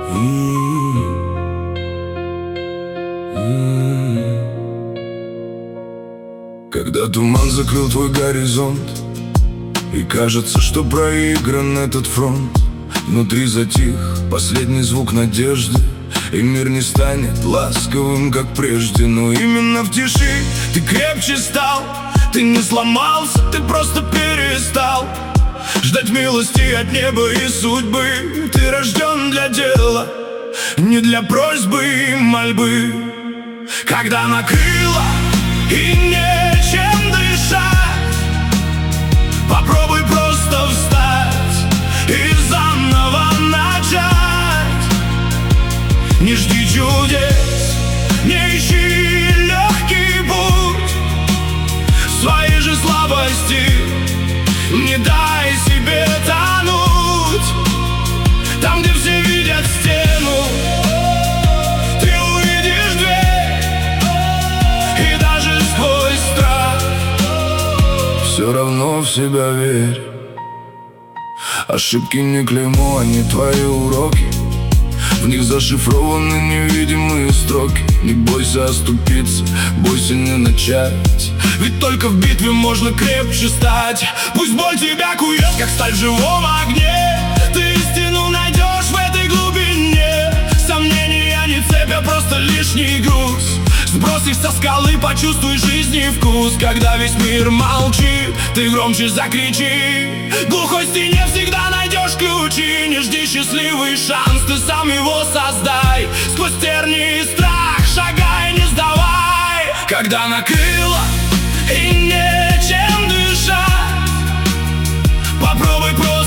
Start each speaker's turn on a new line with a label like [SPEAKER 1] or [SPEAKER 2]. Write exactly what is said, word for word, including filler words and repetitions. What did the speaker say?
[SPEAKER 1] Когда туман закрыл твой горизонт, и кажется, что проигран этот фронт, внутри затих последний звук надежды, и мир не станет ласковым, как прежде. Но именно в тиши ты крепче стал. Ты не сломался, ты просто перестал ждать милости от неба и судьбы. Ты рожден для дела, не для просьбы и мольбы. Когда накрыло и нечем дышать, попробуй просто встать и заново начать. Не жди чудес, не ищи легкий путь, своей же слабости не дай себе тонуть. Там, где все видят стену, ты увидишь дверь, и даже сквозь страх все равно в себя верь. Ошибки не клеймо, они твои уроки, в них зашифрованы невидимые строки. Не бойся оступиться, бойся не начать, ведь только в битве можно крепче стать. Пусть боль тебя кует, как сталь в живом огне, ты истину найдешь в этой глубине. Сомнения не цепь, а просто лишний груз. Сбрось их со скалы, почувствуй жизни вкус. Когда весь мир молчит, ты громче закричи. В глухой стене всегда найдешь ключи. Не жди счастливый шанс, ты сам его создай. Сквозь тернии и страх шагай, не сдавай. Когда накрыло и нечем дышать, попробуй просто